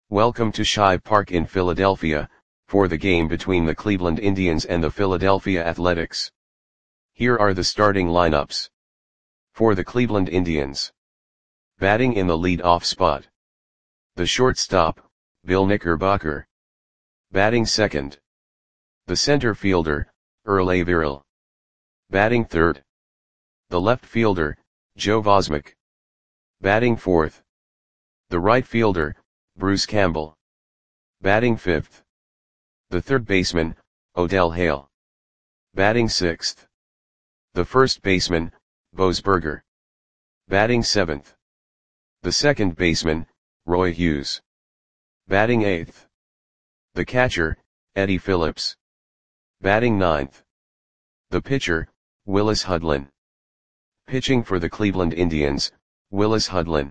Welcome to Shibe Park in Philadelphia, for the game between the Cleveland Indians and the Philadelphia Athletics. Here are the starting lineups. For the Cleveland Indians. Batting in the lead-off spot. The shortstop, Bill Knickerbocker. Batting second. The center fielder, Earl Averill. Batting third. The left fielder, Joe Vosmek. Batting fourth. The right fielder, Bruce Campbell. Batting fifth. The third baseman, Odell Hale. Batting sixth. The first baseman, Bose Berger. Batting seventh. The second baseman, Roy Hughes. Batting eighth. The catcher, Eddie Phillips. Batting ninth. The pitcher, Willis Hudlin. Pitching for the Cleveland Indians, Willis Hudlin.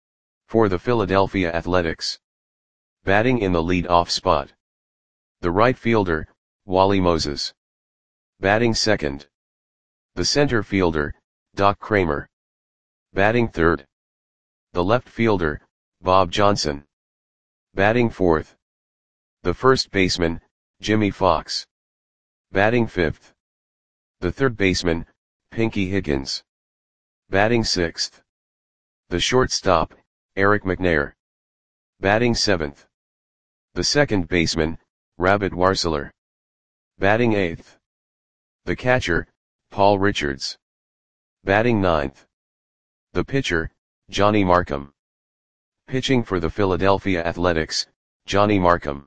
For the Philadelphia Athletics. Batting in the lead-off spot. The right fielder, Wally Moses. Batting second. The center fielder, Doc Kramer. Batting third. The left fielder, Bob Johnson. Batting fourth. The first baseman, Jimmy Fox. Batting fifth. The third baseman, Pinky Higgins. Batting sixth. The shortstop, Eric McNair. Batting seventh. The second baseman, Rabbit Warseler. Batting eighth. The catcher, Paul Richards. Batting ninth. The pitcher, Johnny Markham. Pitching for the Philadelphia Athletics, Johnny Markham.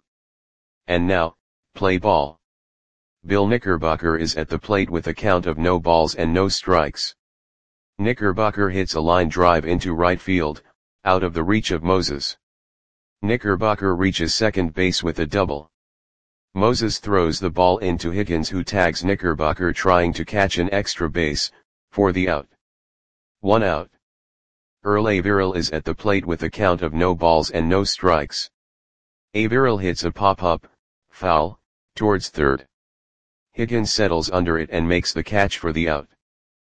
And now, play ball. Bill Knickerbocker is at the plate with a count of no balls and no strikes. Knickerbocker hits a line drive into right field, out of the reach of Moses. Knickerbocker reaches second base with a double. Moses throws the ball into Higgins, who tags Knickerbocker trying to catch an extra base, for the out. 1 out. Earl Averill is at the plate with a count of no balls and no strikes. Averill hits a pop-up, foul, towards third. Higgins settles under it and makes the catch for the out.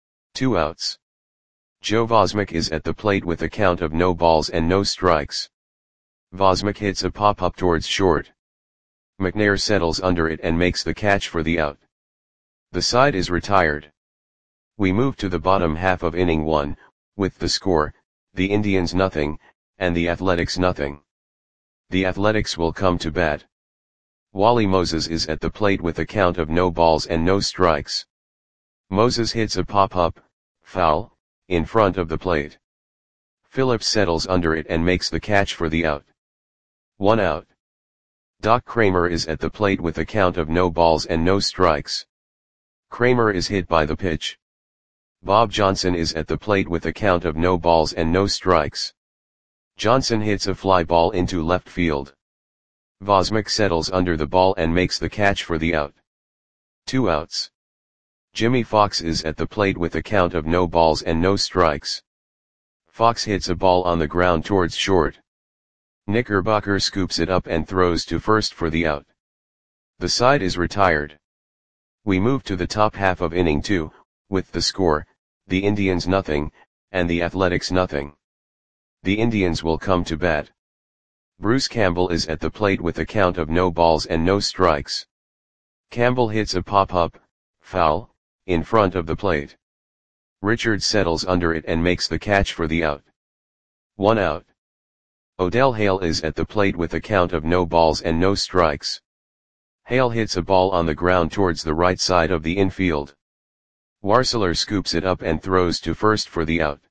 2 outs. Joe Vosmek is at the plate with a count of no balls and no strikes. Vosmek hits a pop-up towards short. McNair settles under it and makes the catch for the out. The side is retired. We move to the bottom half of inning 1, with the score, the Indians nothing, and the Athletics nothing. The Athletics will come to bat. Wally Moses is at the plate with a count of no balls and no strikes. Moses hits a pop-up, foul, in front of the plate. Phillips settles under it and makes the catch for the out. 1 out. Doc Kramer is at the plate with a count of no balls and no strikes. Kramer is hit by the pitch. Bob Johnson is at the plate with a count of no balls and no strikes. Johnson hits a fly ball into left field. Vosmek settles under the ball and makes the catch for the out. 2 outs. Jimmy Fox is at the plate with a count of no balls and no strikes. Fox hits a ball on the ground towards short. Knickerbocker scoops it up and throws to first for the out. The side is retired. We move to the top half of inning 2, with the score, the Indians nothing, and the Athletics nothing. The Indians will come to bat. Bruce Campbell is at the plate with a count of no balls and no strikes. Campbell hits a pop-up, foul, in front of the plate. Richards settles under it and makes the catch for the out. 1 out. Odell Hale is at the plate with a count of no balls and no strikes. Hale hits a ball on the ground towards the right side of the infield. Warseler scoops it up and throws to first for the out.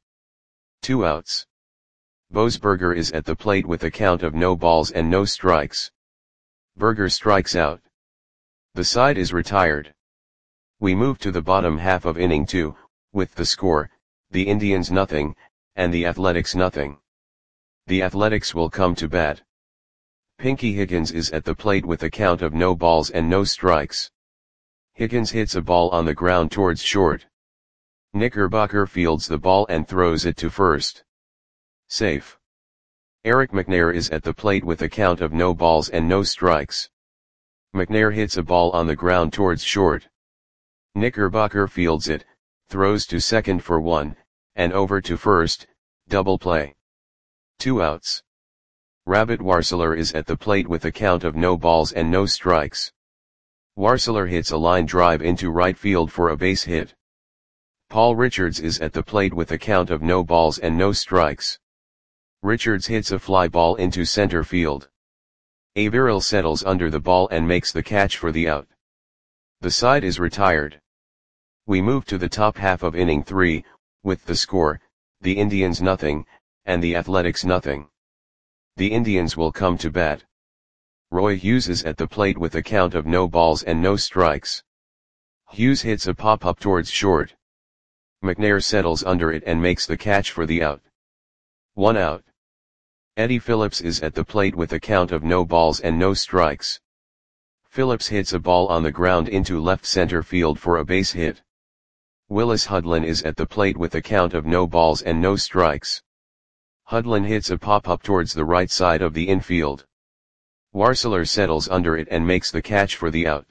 2 outs. Bose Berger is at the plate with a count of no balls and no strikes. Berger strikes out. The side is retired. We move to the bottom half of inning 2, with the score, the Indians nothing, and the Athletics nothing. The Athletics will come to bat. Pinky Higgins is at the plate with a count of no balls and no strikes. Higgins hits a ball on the ground towards short. Knickerbocker fields the ball and throws it to first. Safe. Eric McNair is at the plate with a count of no balls and no strikes. McNair hits a ball on the ground towards short. Knickerbocker fields it, throws to second for 1, and over to first, double play. 2 outs. Rabbit Warseler is at the plate with a count of no balls and no strikes. Warseler hits a line drive into right field for a base hit. Paul Richards is at the plate with a count of no balls and no strikes. Richards hits a fly ball into center field. Averill settles under the ball and makes the catch for the out. The side is retired. We move to the top half of inning 3, with the score, the Indians nothing, and the Athletics nothing. The Indians will come to bat. Roy Hughes is at the plate with a count of no balls and no strikes. Hughes hits a pop-up towards short. McNair settles under it and makes the catch for the out. 1 out. Eddie Phillips is at the plate with a count of no balls and no strikes. Phillips hits a ball on the ground into left center field for a base hit. Willis Hudlin is at the plate with a count of no balls and no strikes. Hudlin hits a pop-up towards the right side of the infield. Warseler settles under it and makes the catch for the out.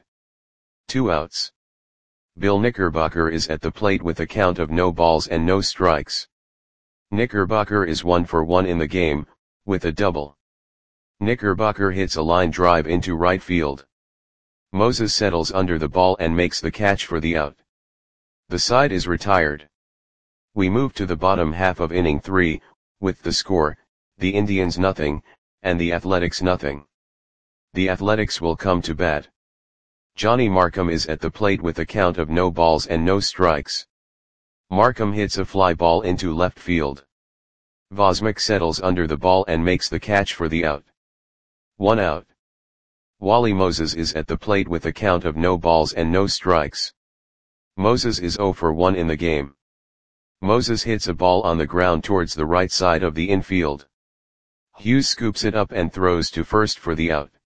2 outs. Bill Knickerbocker is at the plate with a count of no balls and no strikes. Knickerbocker is 1 for 1 in the game, with a double. Knickerbocker hits a line drive into right field. Moses settles under the ball and makes the catch for the out. The side is retired. We move to the bottom half of inning 3, with the score, the Indians nothing, and the Athletics nothing. The Athletics will come to bat. Johnny Markham is at the plate with a count of no balls and no strikes. Markham hits a fly ball into left field. Vosmick settles under the ball and makes the catch for the out. 1 out. Wally Moses is at the plate with a count of no balls and no strikes. Moses is 0 for 1 in the game. Moses hits a ball on the ground towards the right side of the infield. Hughes scoops it up and throws to first for the out.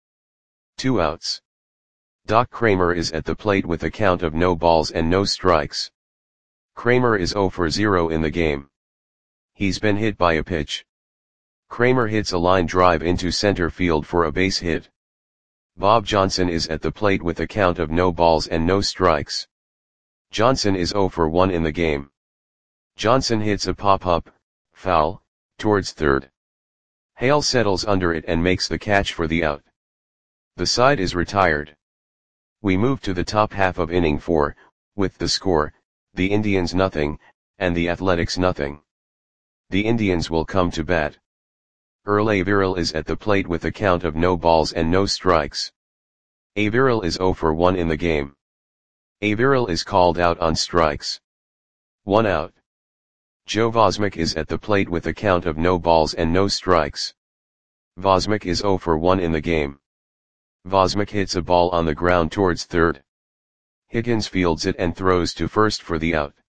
2 outs. Doc Kramer is at the plate with a count of no balls and no strikes. Kramer is 0 for 0 in the game. He's been hit by a pitch. Kramer hits a line drive into center field for a base hit. Bob Johnson is at the plate with a count of no balls and no strikes. Johnson is 0 for 1 in the game. Johnson hits a pop-up, foul, towards third. Hale settles under it and makes the catch for the out. The side is retired. We move to the top half of inning 4, with the score, the Indians nothing, and the Athletics nothing. The Indians will come to bat. Earl Averill is at the plate with a count of no balls and no strikes. Averill is 0 for 1 in the game. Averill is called out on strikes. 1 out. Joe Vosmick is at the plate with a count of no balls and no strikes. Vosmick is 0 for 1 in the game. Vosmick hits a ball on the ground towards third. Higgins fields it and throws to first for the out.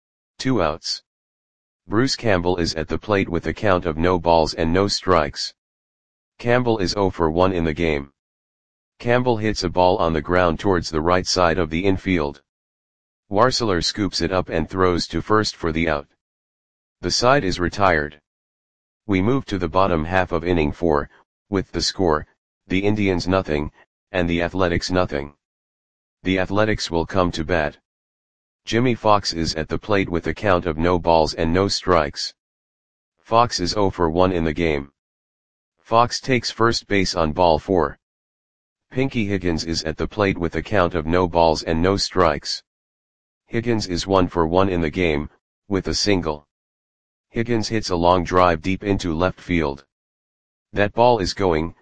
2 outs. Bruce Campbell is at the plate with a count of no balls and no strikes. Campbell is 0 for 1 in the game. Campbell hits a ball on the ground towards the right side of the infield. Warseler scoops it up and throws to first for the out. The side is retired. We move to the bottom half of inning 4, with the score, the Indians nothing, and the Athletics nothing. The Athletics will come to bat. Jimmy Fox is at the plate with a count of no balls and no strikes. Fox is 0 for 1 in the game. Fox takes first base on ball 4. Pinky Higgins is at the plate with a count of no balls and no strikes. Higgins is 1 for 1 in the game, with a single. Higgins hits a long drive deep into left field. That ball is gone.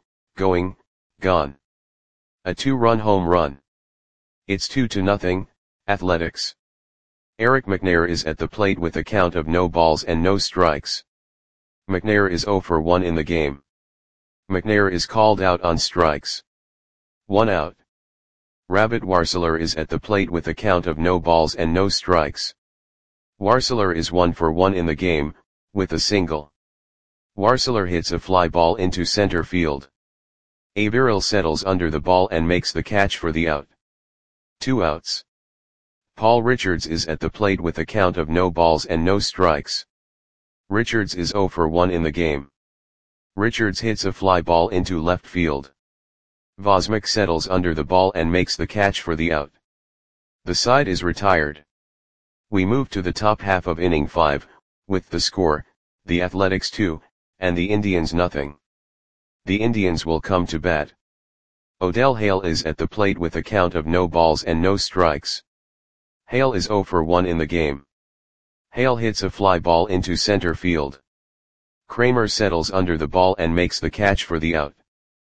A 2-run home run. It's 2-0, Athletics. Eric McNair is at the plate with a count of no balls and no strikes. McNair is 0 for 1 in the game. McNair is called out on strikes. 1 out. Rabbit Warseler is at the plate with a count of no balls and no strikes. Warseler is 1 for 1 in the game, with a single. Warseler hits a fly ball into center field. Averill settles under the ball and makes the catch for the out. 2 outs. Paul Richards is at the plate with a count of no balls and no strikes. Richards is 0 for 1 in the game. Richards hits a fly ball into left field. Vosmick settles under the ball and makes the catch for the out. The side is retired. We move to the top half of inning 5, with the score, the Athletics 2, and the Indians nothing. The Indians will come to bat. Odell Hale is at the plate with a count of no balls and no strikes. Hale is 0 for 1 in the game. Hale hits a fly ball into center field. Kramer settles under the ball and makes the catch for the out.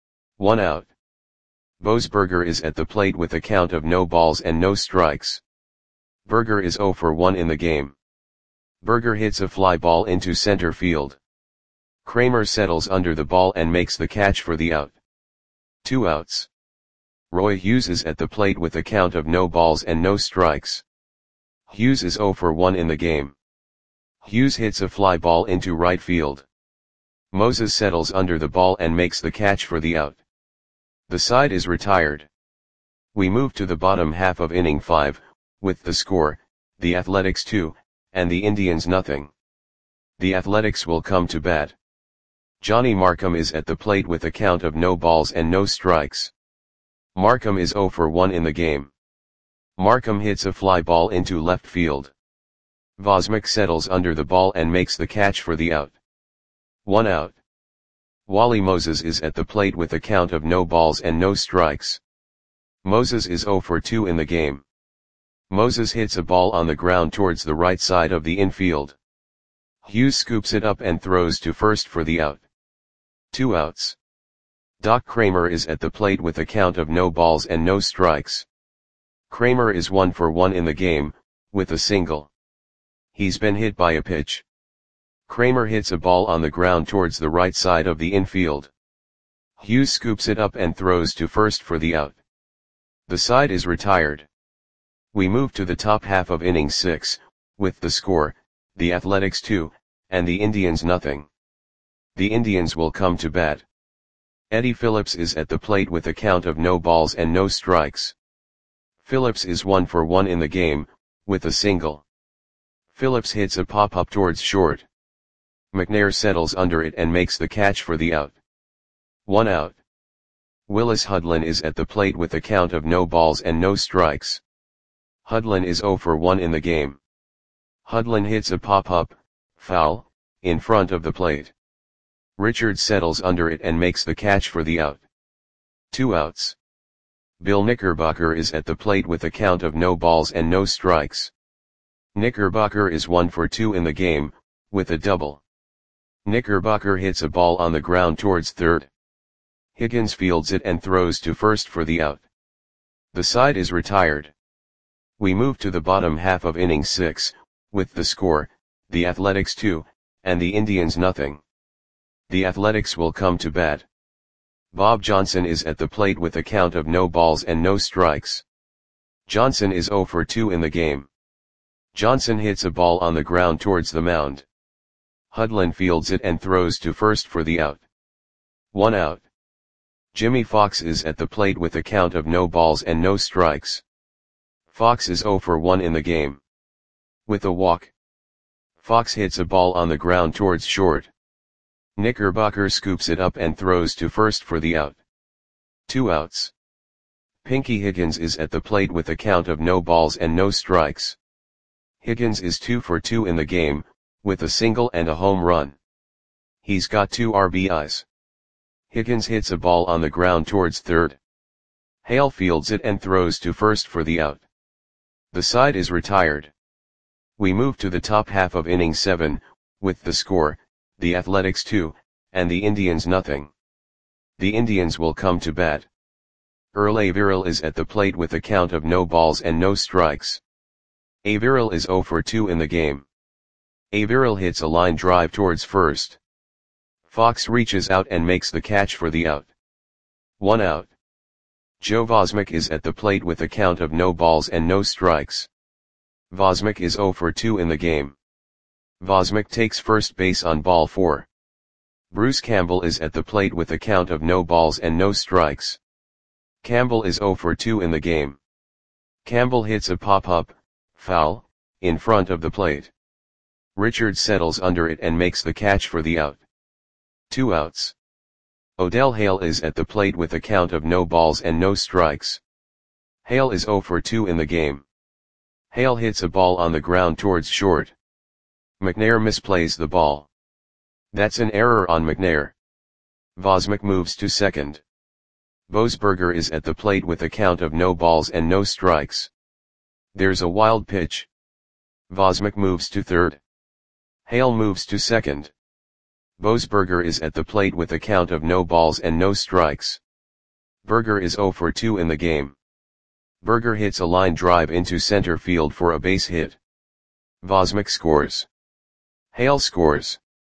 1 out. Boasberger is at the plate with a count of no balls and no strikes. Berger is 0 for 1 in the game. Berger hits a fly ball into center field. Kramer settles under the ball and makes the catch for the out. 2 outs. Roy Hughes is at the plate with a count of no balls and no strikes. Hughes is 0 for 1 in the game. Hughes hits a fly ball into right field. Moses settles under the ball and makes the catch for the out. The side is retired. We move to the bottom half of inning 5, with the score, the Athletics 2, and the Indians nothing. The Athletics will come to bat. Johnny Markham is at the plate with a count of no balls and no strikes. Markham is 0 for 1 in the game. Markham hits a fly ball into left field. Vosmick settles under the ball and makes the catch for the out. 1 out. Wally Moses is at the plate with a count of no balls and no strikes. Moses is 0 for 2 in the game. Moses hits a ball on the ground towards the right side of the infield. Hughes scoops it up and throws to first for the out. 2 outs. Doc Kramer is at the plate with a count of no balls and no strikes. Kramer is 1 for 1 in the game, with a single. He's been hit by a pitch. Kramer hits a ball on the ground towards the right side of the infield. Hughes scoops it up and throws to first for the out. The side is retired. We move to the top half of inning 6, with the score, the Athletics 2, and the Indians nothing. The Indians will come to bat. Eddie Phillips is at the plate with a count of no balls and no strikes. Phillips is 1 for 1 in the game, with a single. Phillips hits a pop-up towards short. McNair settles under it and makes the catch for the out. 1 out. Willis Hudlin is at the plate with a count of no balls and no strikes. Hudlin is 0 for 1 in the game. Hudlin hits a pop-up, foul, in front of the plate. Richards settles under it and makes the catch for the out. 2 outs. Bill Knickerbocker is at the plate with a count of no balls and no strikes. Knickerbocker is 1 for 2 in the game, with a double. Knickerbocker hits a ball on the ground towards third. Higgins fields it and throws to first for the out. The side is retired. We move to the bottom half of inning 6, with the score, the Athletics 2, and the Indians nothing. The Athletics will come to bat. Bob Johnson is at the plate with a count of no balls and no strikes. Johnson is 0 for 2 in the game. Johnson hits a ball on the ground towards the mound. Hudlin fields it and throws to first for the out. 1 out. Jimmy Fox is at the plate with a count of no balls and no strikes. Fox is 0 for 1 in the game. With a walk. Fox hits a ball on the ground towards short. Knickerbocker scoops it up and throws to first for the out. 2 outs. Pinky Higgins is at the plate with a count of no balls and no strikes. Higgins is 2 for 2 in the game, with a single and a home run. He's got 2 RBIs. Higgins hits a ball on the ground towards third. Hale fields it and throws to first for the out. The side is retired. We move to the top half of inning 7, with the score, the Athletics 2, and the Indians nothing. The Indians will come to bat. Earl Averill is at the plate with a count of no balls and no strikes. Averill is 0 for 2 in the game. Averill hits a line drive towards first. Fox reaches out and makes the catch for the out. 1 out. Joe Vosmick is at the plate with a count of no balls and no strikes. Vosmick is 0 for 2 in the game. Vosmick takes first base on ball 4. Bruce Campbell is at the plate with a count of no balls and no strikes. Campbell is 0 for 2 in the game. Campbell hits a pop-up, foul, in front of the plate. Richards settles under it and makes the catch for the out. 2 outs. Odell Hale is at the plate with a count of no balls and no strikes. Hale is 0 for 2 in the game. Hale hits a ball on the ground towards short. McNair misplays the ball. That's an error on McNair. Vosmik moves to second. Bosberger is at the plate with a count of no balls and no strikes. There's a wild pitch. Vosmik moves to third. Hale moves to second. Bosberger is at the plate with a count of no balls and no strikes. Berger is 0 for 2 in the game. Berger hits a line drive into center field for a base hit. Vosmik scores. Hale scores.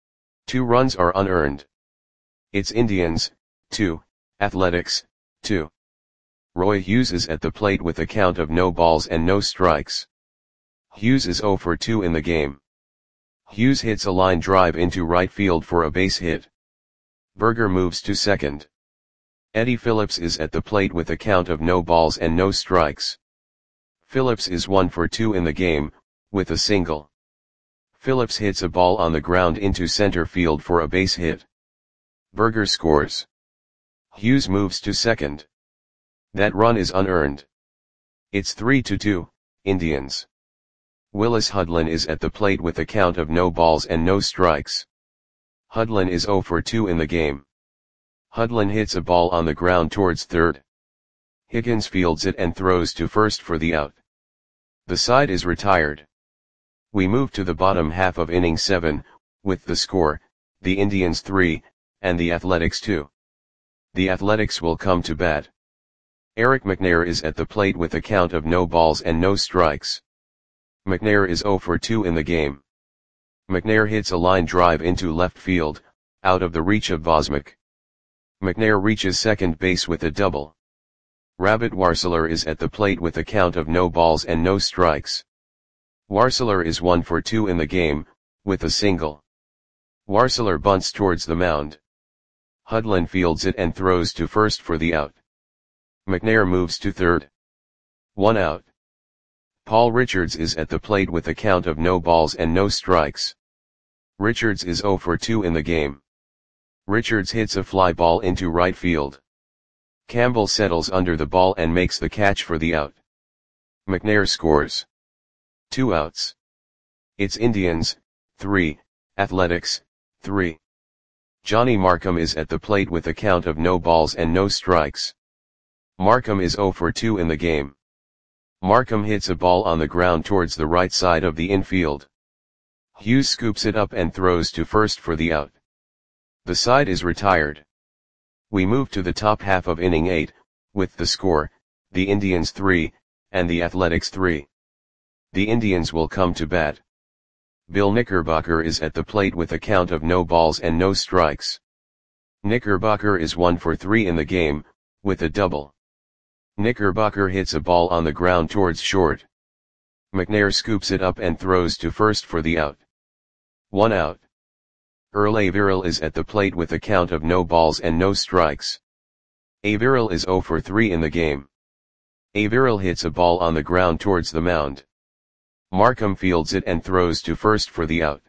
2 runs are unearned. It's Indians, 2, Athletics, 2. Roy Hughes is at the plate with a count of no balls and no strikes. Hughes is 0 for 2 in the game. Hughes hits a line drive into right field for a base hit. Berger moves to second. Eddie Phillips is at the plate with a count of no balls and no strikes. Phillips is 1 for 2 in the game, with a single. Phillips hits a ball on the ground into center field for a base hit. Berger scores. Hughes moves to second. That run is unearned. It's 3-2, Indians. Willis Hudlin is at the plate with a count of no balls and no strikes. Hudlin is 0 for 2 in the game. Hudlin hits a ball on the ground towards third. Higgins fields it and throws to first for the out. The side is retired. We move to the bottom half of inning 7, with the score, the Indians 3, and the Athletics 2. The Athletics will come to bat. Eric McNair is at the plate with a count of no balls and no strikes. McNair is 0 for 2 in the game. McNair hits a line drive into left field, out of the reach of Vosmik. McNair reaches second base with a double. Rabbit Warseler is at the plate with a count of no balls and no strikes. Warseler is 1 for 2 in the game, with a single. Warseler bunts towards the mound. Hudlin fields it and throws to first for the out. McNair moves to third. 1 out. Paul Richards is at the plate with a count of no balls and no strikes. Richards is 0 for 2 in the game. Richards hits a fly ball into right field. Campbell settles under the ball and makes the catch for the out. McNair scores. 2 outs. It's Indians, 3, Athletics, 3. Johnny Markham is at the plate with a count of no balls and no strikes. Markham is 0 for 2 in the game. Markham hits a ball on the ground towards the right side of the infield. Hughes scoops it up and throws to first for the out. The side is retired. We move to the top half of inning 8, with the score, the Indians 3, and the Athletics 3. The Indians will come to bat. Bill Knickerbocker is at the plate with a count of no balls and no strikes. Knickerbocker is 1 for 3 in the game, with a double. Knickerbocker hits a ball on the ground towards short. McNair scoops it up and throws to first for the out. 1 out. Earl Averill is at the plate with a count of no balls and no strikes. Averill is 0 for 3 in the game. Averill hits a ball on the ground towards the mound. Markham fields it and throws to first for the out.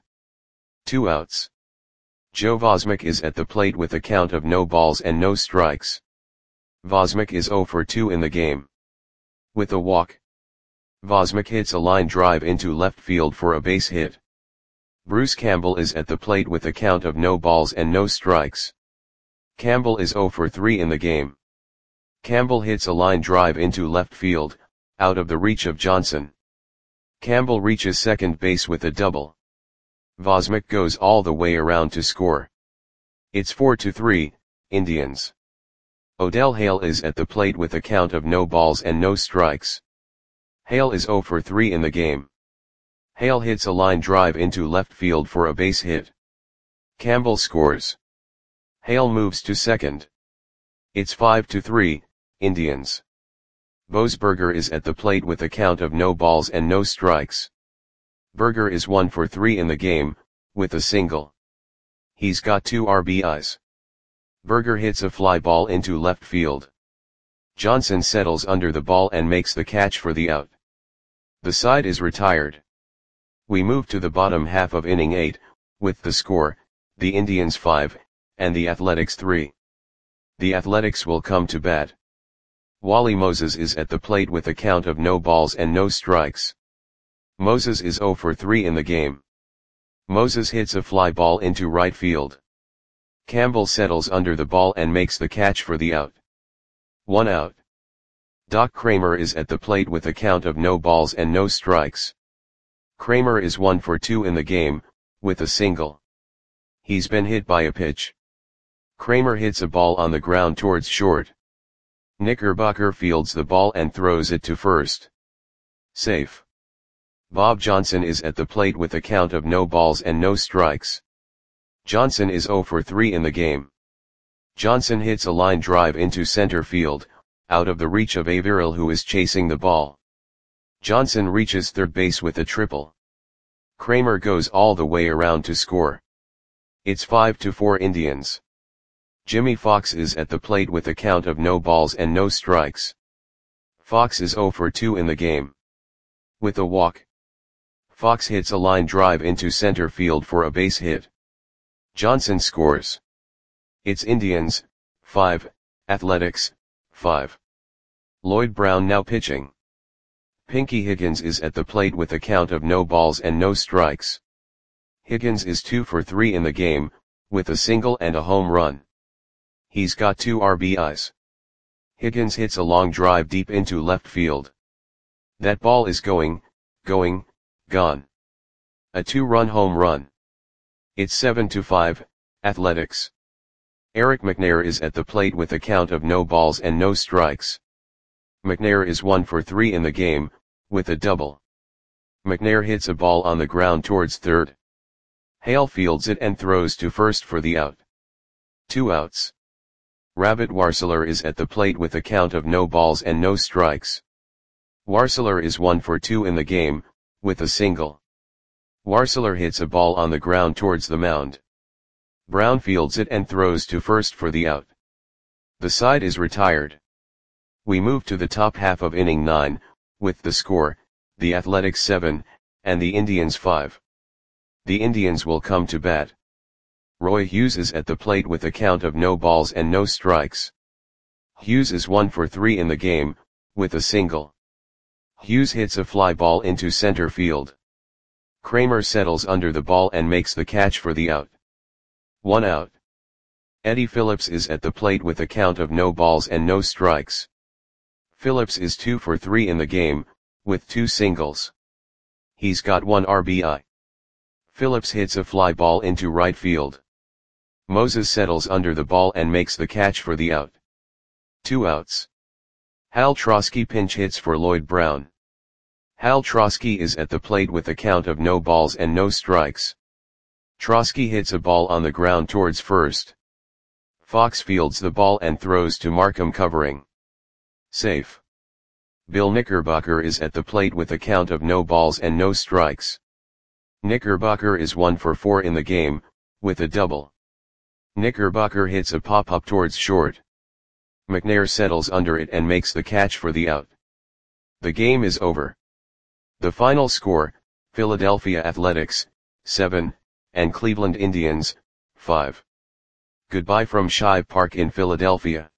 2 outs. Joe Vosmik is at the plate with a count of no balls and no strikes. Vosmik is 0 for 2 in the game. With a walk. Vosmik hits a line drive into left field for a base hit. Bruce Campbell is at the plate with a count of no balls and no strikes. Campbell is 0 for 3 in the game. Campbell hits a line drive into left field, out of the reach of Johnson. Campbell reaches second base with a double. Vosmik goes all the way around to score. It's 4-3, Indians. Odell Hale is at the plate with a count of no balls and no strikes. Hale is 0 for 3 in the game. Hale hits a line drive into left field for a base hit. Campbell scores. Hale moves to second. It's 5-3, Indians. Bosberger is at the plate with a count of no balls and no strikes. Berger is 1 for 3 in the game, with a single. He's got 2 RBIs. Berger hits a fly ball into left field. Johnson settles under the ball and makes the catch for the out. The side is retired. We move to the bottom half of inning 8, with the score, the Indians 5, and the Athletics 3. The Athletics will come to bat. Wally Moses is at the plate with a count of no balls and no strikes. Moses is 0 for 3 in the game. Moses hits a fly ball into right field. Campbell settles under the ball and makes the catch for the out. 1 out. Doc Kramer is at the plate with a count of no balls and no strikes. Kramer is 1 for 2 in the game, with a single. He's been hit by a pitch. Kramer hits a ball on the ground towards short. Knickerbocker fields the ball and throws it to first. Safe. Bob Johnson is at the plate with a count of no balls and no strikes. Johnson is 0 for 3 in the game. Johnson hits a line drive into center field, out of the reach of Averill, who is chasing the ball. Johnson reaches third base with a triple. Kramer goes all the way around to score. It's 5-4 Indians. Jimmy Fox is at the plate with a count of no balls and no strikes. Fox is 0 for 2 in the game. With a walk, Fox hits a line drive into center field for a base hit. Johnson scores. It's Indians, 5, Athletics, 5. Lloyd Brown now pitching. Pinky Higgins is at the plate with a count of no balls and no strikes. Higgins is 2 for 3 in the game, with a single and a home run. He's got 2 RBIs. Higgins hits a long drive deep into left field. That ball is gone. A 2-run home run. It's 7-5, Athletics. Eric McNair is at the plate with a count of no balls and no strikes. McNair is 1 for 3 in the game, with a double. McNair hits a ball on the ground towards third. Hale fields it and throws to first for the out. 2 outs. Rabbit Warseler is at the plate with a count of no balls and no strikes. Warseler is 1 for 2 in the game, with a single. Warseler hits a ball on the ground towards the mound. Brown fields it and throws to first for the out. The side is retired. We move to the top half of inning 9, with the score, the Athletics 7, and the Indians 5. The Indians will come to bat. Roy Hughes is at the plate with a count of no balls and no strikes. Hughes is 1 for 3 in the game, with a single. Hughes hits a fly ball into center field. Kramer settles under the ball and makes the catch for the out. 1 out. Eddie Phillips is at the plate with a count of no balls and no strikes. Phillips is 2 for 3 in the game, with 2 singles. He's got 1 RBI. Phillips hits a fly ball into right field. Moses settles under the ball and makes the catch for the out. 2 outs. Hal Trosky pinch hits for Lloyd Brown. Hal Trosky is at the plate with a count of no balls and no strikes. Trosky hits a ball on the ground towards first. Fox fields the ball and throws to Markham covering. Safe. Bill Knickerbocker is at the plate with a count of no balls and no strikes. Knickerbocker is 1 for 4 in the game, with a double. Knickerbocker hits a pop-up towards short. McNair settles under it and makes the catch for the out. The game is over. The final score, Philadelphia Athletics, 7, and Cleveland Indians, 5. Goodbye from Shive Park in Philadelphia.